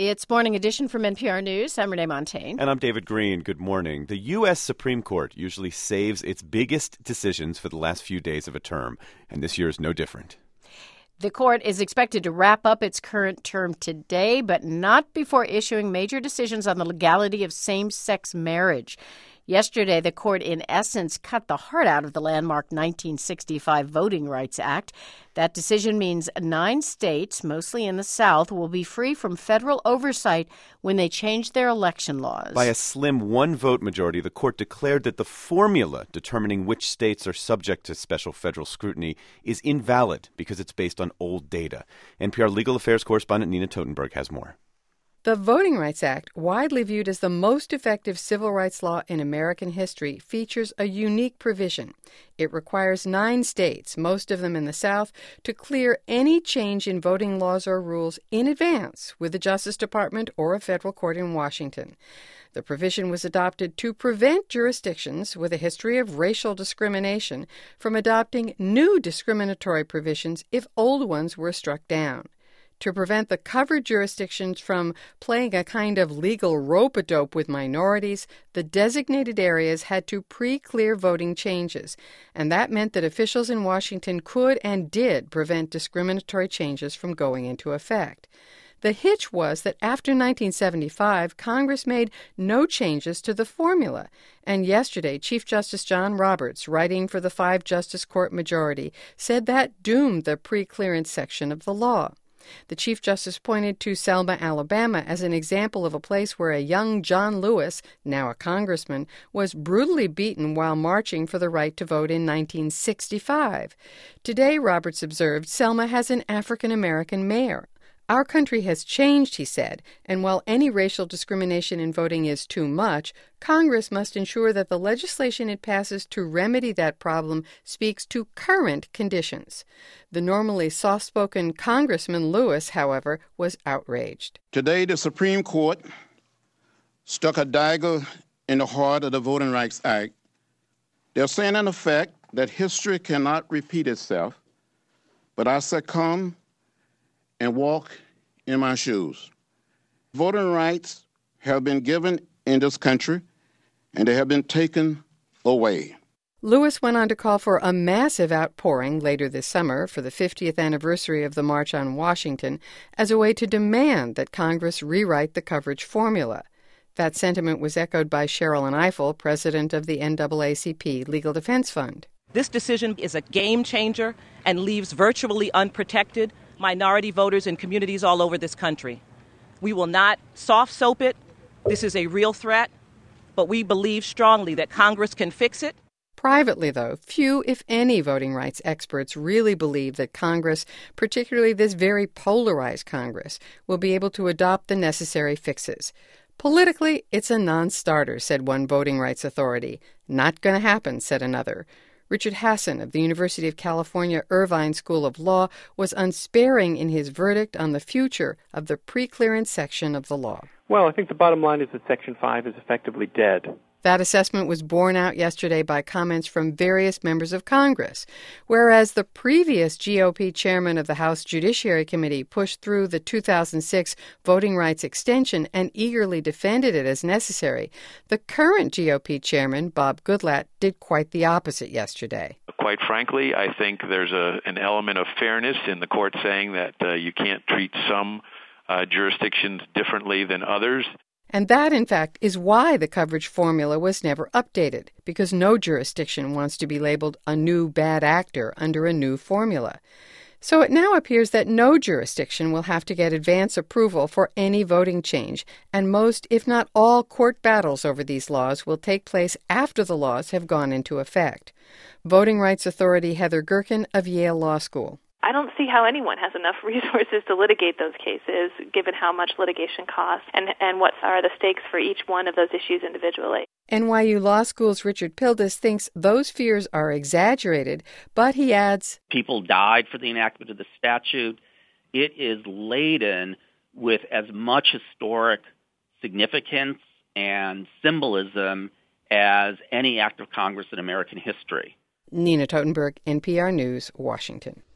It's Morning Edition from NPR News. I'm Renee Montagne. And I'm David Green. Good morning. The U.S. Supreme Court usually saves its biggest decisions for the last few days of a term, and this year is no different. The court is expected to wrap up its current term today, but not before issuing major decisions on the legality of same-sex marriage. Yesterday, the court, in essence, cut the heart out of the landmark 1965 Voting Rights Act. That decision means 9 states, mostly in the South, will be free from federal oversight when they change their election laws. By a slim one-vote majority, the court declared that the formula determining which states are subject to special federal scrutiny is invalid because it's based on old data. NPR legal affairs correspondent Nina Totenberg has more. The Voting Rights Act, widely viewed as the most effective civil rights law in American history, features a unique provision. It requires 9 states, most of them in the South, to clear any change in voting laws or rules in advance with the Justice Department or a federal court in Washington. The provision was adopted to prevent jurisdictions with a history of racial discrimination from adopting new discriminatory provisions if old ones were struck down. To prevent the covered jurisdictions from playing a kind of legal rope-a-dope with minorities, the designated areas had to pre-clear voting changes, and that meant that officials in Washington could and did prevent discriminatory changes from going into effect. The hitch was that after 1975, Congress made no changes to the formula, and yesterday Chief Justice John Roberts, writing for the 5-justice court majority, said that doomed the pre-clearance section of the law. The Chief Justice pointed to Selma, Alabama, as an example of a place where a young John Lewis, now a congressman, was brutally beaten while marching for the right to vote in 1965. Today, Roberts observed, Selma has an African-American mayor. Our country has changed, he said, and while any racial discrimination in voting is too much, Congress must ensure that the legislation it passes to remedy that problem speaks to current conditions. The normally soft-spoken Congressman Lewis, however, was outraged. Today, the Supreme Court stuck a dagger in the heart of the Voting Rights Act. They're saying, in effect, that history cannot repeat itself, but I succumb and walk in my shoes. Voting rights have been given in this country, and they have been taken away. Lewis went on to call for a massive outpouring later this summer for the 50th anniversary of the March on Washington as a way to demand that Congress rewrite the coverage formula. That sentiment was echoed by Sherrilyn Ifill, president of the NAACP Legal Defense Fund. This decision is a game changer and leaves virtually unprotected minority voters in communities all over this country. We will not soft soap it. This is a real threat, but we believe strongly that Congress can fix it. Privately, though, few, if any, voting rights experts really believe that Congress, particularly this very polarized Congress, will be able to adopt the necessary fixes. Politically, it's a non-starter, said one voting rights authority. Not going to happen, said another. Richard Hassan of the University of California Irvine School of Law was unsparing in his verdict on the future of the pre-clearance section of the law. Well, I think the bottom line is that Section 5 is effectively dead. That assessment was borne out yesterday by comments from various members of Congress, whereas the previous GOP chairman of the House Judiciary Committee pushed through the 2006 voting rights extension and eagerly defended it as necessary. The current GOP chairman, Bob Goodlatte, did quite the opposite yesterday. Quite frankly, I think there's an element of fairness in the court saying that you can't treat some jurisdictions differently than others. And that, in fact, is why the coverage formula was never updated, because no jurisdiction wants to be labeled a new bad actor under a new formula. So it now appears that no jurisdiction will have to get advance approval for any voting change, and most, if not all, court battles over these laws will take place after the laws have gone into effect. Voting rights authority Heather Gerken of Yale Law School. I don't see how anyone has enough resources to litigate those cases, given how much litigation costs and what are the stakes for each one of those issues individually. NYU Law School's Richard Pildes thinks those fears are exaggerated, but he adds, people died for the enactment of the statute. It is laden with as much historic significance and symbolism as any act of Congress in American history. Nina Totenberg, NPR News, Washington.